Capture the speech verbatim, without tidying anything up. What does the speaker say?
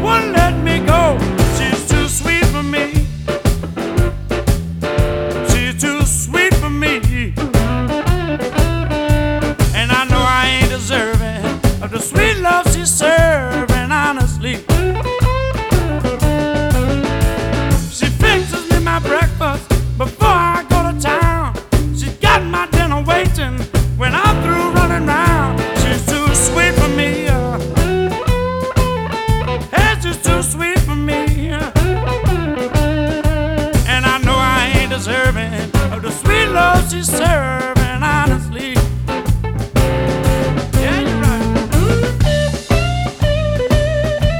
wouldn't let me go. She's too sweet for me. She's too sweet for me. And I know I ain't deserving of the sweet love she's serving, honestly. She fixes me my breakfast before I go to town. She's got my dinner waiting when I'm through running round. She's too sweet for me. Uh, hey, she's too sweet for me. Uh, and I know I ain't deserving of the sweet love she serves.